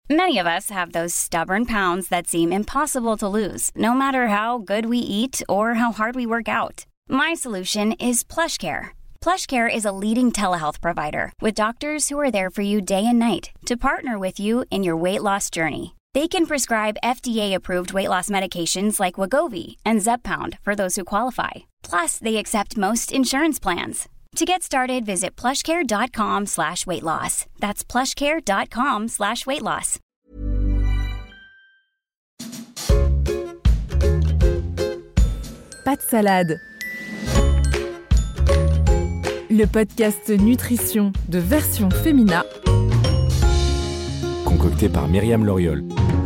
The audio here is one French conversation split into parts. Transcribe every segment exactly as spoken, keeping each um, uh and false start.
Many of us have those stubborn pounds that seem impossible to lose, no matter how good we eat or how hard we work out. My solution is PlushCare. PlushCare is a leading telehealth provider with doctors who are there for you day and night to partner with you in your weight loss journey. They can prescribe F D A-approved weight loss medications like Wegovy and Zepbound for those who qualify. Plus, they accept most insurance plans. To get started, visit plushcare.com slash weight loss. That's plushcare.com slash weight loss. Pas de salade. Le podcast Nutrition de Version Femina. Concocté par Myriam Loriol.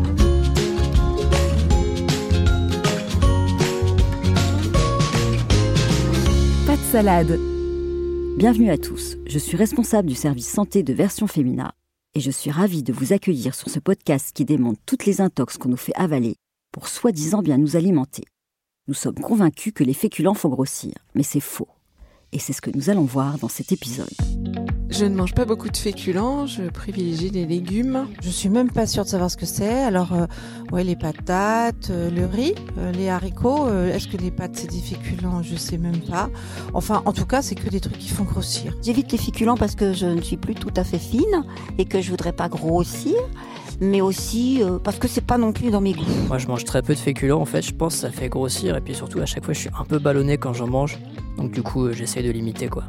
Pas de salade. Bienvenue à tous, je suis responsable du service santé de Version Femina et je suis ravie de vous accueillir sur ce podcast qui démonte toutes les intox qu'on nous fait avaler pour soi-disant bien nous alimenter. Nous sommes convaincus que les féculents font grossir, mais c'est faux. Et c'est ce que nous allons voir dans cet épisode. Je ne mange pas beaucoup de féculents, je privilégie les légumes. Je suis même pas sûre de savoir ce que c'est. Alors, euh, ouais, les patates, euh, le riz, euh, les haricots. Euh, est-ce que les pâtes c'est des féculents ? Je sais même pas. Enfin, en tout cas, c'est que des trucs qui font grossir. J'évite les féculents parce que je ne suis plus tout à fait fine et que je voudrais pas grossir. Mais aussi euh, parce que c'est pas non plus dans mes goûts. Moi je mange très peu de féculents en fait, je pense que ça fait grossir et puis surtout à chaque fois je suis un peu ballonné quand j'en mange. Donc du coup euh, j'essaye de limiter quoi.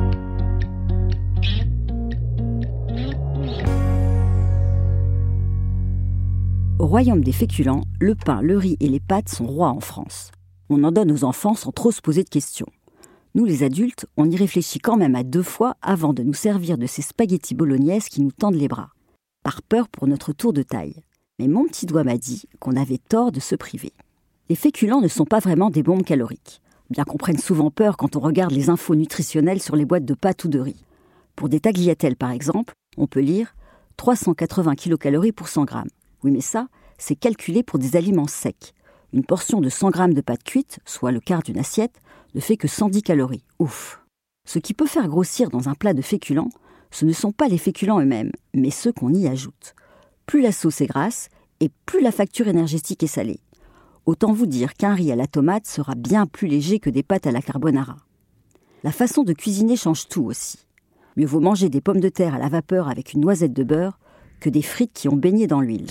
Au royaume des féculents, le pain, le riz et les pâtes sont rois en France. On en donne aux enfants sans trop se poser de questions. Nous les adultes, on y réfléchit quand même à deux fois avant de nous servir de ces spaghettis bolognaises qui nous tendent les bras. Par peur pour notre tour de taille. Mais mon petit doigt m'a dit qu'on avait tort de se priver. Les féculents ne sont pas vraiment des bombes caloriques, bien qu'on prenne souvent peur quand on regarde les infos nutritionnelles sur les boîtes de pâtes ou de riz. Pour des tagliatelles par exemple, on peut lire trois cent quatre-vingts kilocalories pour cent grammes. Oui mais ça, c'est calculé pour des aliments secs. Une portion de cent grammes de pâtes cuites, soit le quart d'une assiette, ne fait que cent dix calories. Ouf. Ce qui peut faire grossir dans un plat de féculents, ce ne sont pas les féculents eux-mêmes, mais ceux qu'on y ajoute. Plus la sauce est grasse, et plus la facture énergétique est salée. Autant vous dire qu'un riz à la tomate sera bien plus léger que des pâtes à la carbonara. La façon de cuisiner change tout aussi. Mieux vaut manger des pommes de terre à la vapeur avec une noisette de beurre que des frites qui ont baigné dans l'huile.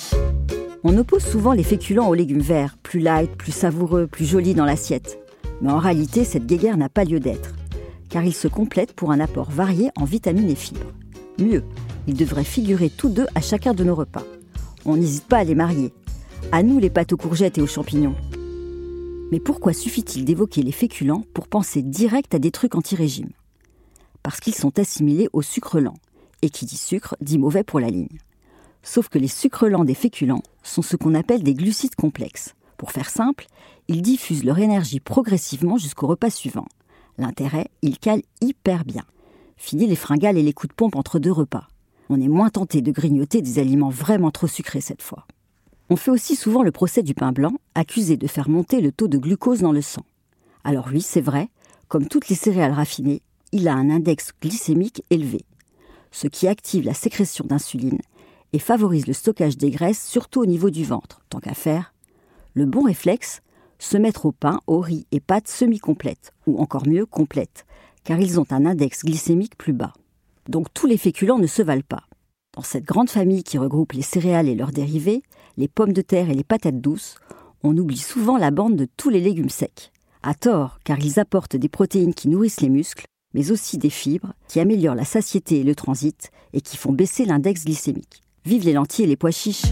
On oppose souvent les féculents aux légumes verts, plus light, plus savoureux, plus jolis dans l'assiette. Mais en réalité, cette guéguerre n'a pas lieu d'être. Car ils se complètent pour un apport varié en vitamines et fibres. Mieux, ils devraient figurer tous deux à chacun de nos repas. On n'hésite pas à les marier. À nous les pâtes aux courgettes et aux champignons. Mais pourquoi suffit-il d'évoquer les féculents pour penser direct à des trucs anti-régime ? Parce qu'ils sont assimilés au sucre lent. Et qui dit sucre, dit mauvais pour la ligne. Sauf que les sucres lents des féculents sont ce qu'on appelle des glucides complexes. Pour faire simple, ils diffusent leur énergie progressivement jusqu'au repas suivant. L'intérêt, ils calent hyper bien. Fini les fringales et les coups de pompe entre deux repas. On est moins tenté de grignoter des aliments vraiment trop sucrés cette fois. On fait aussi souvent le procès du pain blanc, accusé de faire monter le taux de glucose dans le sang. Alors oui, c'est vrai, comme toutes les céréales raffinées, il a un index glycémique élevé, ce qui active la sécrétion d'insuline et favorise le stockage des graisses, surtout au niveau du ventre. Tant qu'à faire, le bon réflexe, se mettre au pain, au riz et pâtes semi-complètes, ou encore mieux, complètes, car ils ont un index glycémique plus bas. Donc tous les féculents ne se valent pas. Dans cette grande famille qui regroupe les céréales et leurs dérivés, les pommes de terre et les patates douces, on oublie souvent la bande de tous les légumes secs. À tort, car ils apportent des protéines qui nourrissent les muscles, mais aussi des fibres qui améliorent la satiété et le transit et qui font baisser l'index glycémique. Vive les lentilles et les pois chiches!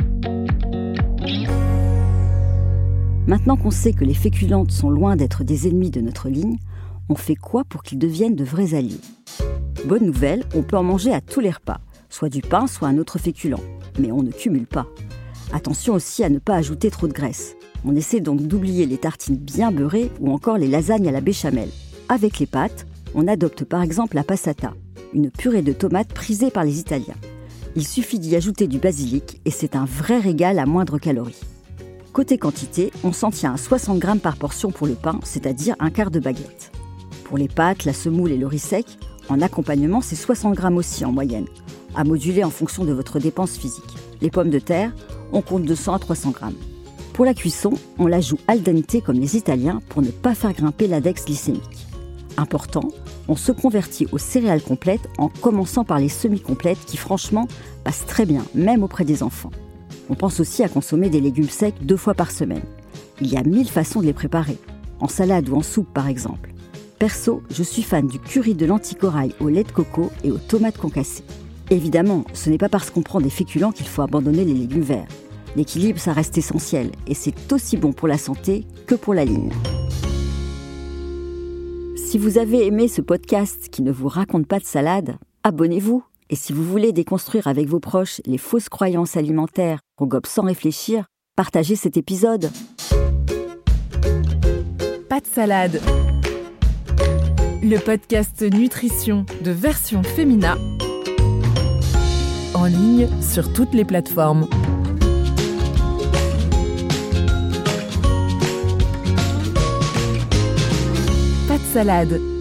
Maintenant qu'on sait que les féculents sont loin d'être des ennemis de notre ligne, on fait quoi pour qu'ils deviennent de vrais alliés ? Bonne nouvelle, on peut en manger à tous les repas, soit du pain, soit un autre féculent. Mais on ne cumule pas. Attention aussi à ne pas ajouter trop de graisse. On essaie donc d'oublier les tartines bien beurrées ou encore les lasagnes à la béchamel. Avec les pâtes, on adopte par exemple la passata, une purée de tomates prisée par les Italiens. Il suffit d'y ajouter du basilic et c'est un vrai régal à moindre calories. Côté quantité, on s'en tient à soixante grammes par portion pour le pain, c'est-à-dire un quart de baguette. Pour les pâtes, la semoule et le riz sec, en accompagnement, c'est soixante grammes aussi en moyenne, à moduler en fonction de votre dépense physique. Les pommes de terre, on compte deux cents à trois cents grammes. Pour la cuisson, on la joue al dente comme les Italiens pour ne pas faire grimper l'index glycémique. Important, on se convertit aux céréales complètes en commençant par les semi-complètes qui franchement passent très bien, même auprès des enfants. On pense aussi à consommer des légumes secs deux fois par semaine. Il y a mille façons de les préparer, en salade ou en soupe par exemple. Perso, je suis fan du curry de lentilles corail au lait de coco et aux tomates concassées. Évidemment, ce n'est pas parce qu'on prend des féculents qu'il faut abandonner les légumes verts. L'équilibre, ça reste essentiel et c'est aussi bon pour la santé que pour la ligne. Si vous avez aimé ce podcast qui ne vous raconte pas de salade, abonnez-vous. Et si vous voulez déconstruire avec vos proches les fausses croyances alimentaires qu'on gobe sans réfléchir, partagez cet épisode. Pas de salade. Le podcast nutrition de Version Femina. En ligne sur toutes les plateformes. Pas de salade.